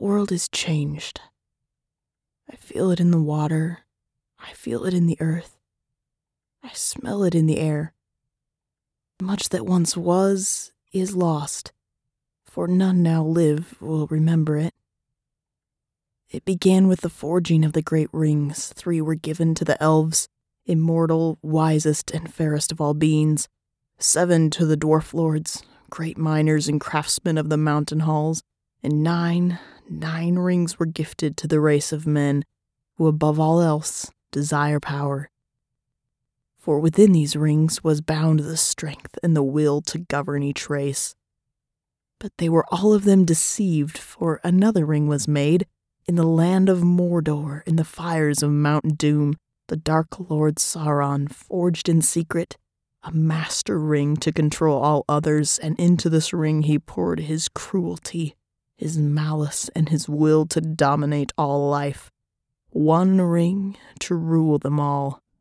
world is changed. I feel it in the water. I feel it in the earth. I smell it in the air. Much that once was is lost, for none now live will remember it. It began with the forging of the great rings. 3 were given to the elves, immortal, wisest, and fairest of all beings. 7 to the dwarf lords, great miners and craftsmen of the mountain halls. And 9 rings were gifted to the race of men, who above all else desire power. For within these rings was bound the strength and the will to govern each race. But they were all of them deceived, for another ring was made, in the land of Mordor, in the fires of Mount Doom. The Dark Lord Sauron forged in secret a master ring to control all others, and into this ring he poured his cruelty, his malice, and his will to dominate all life. 1 ring to rule them all.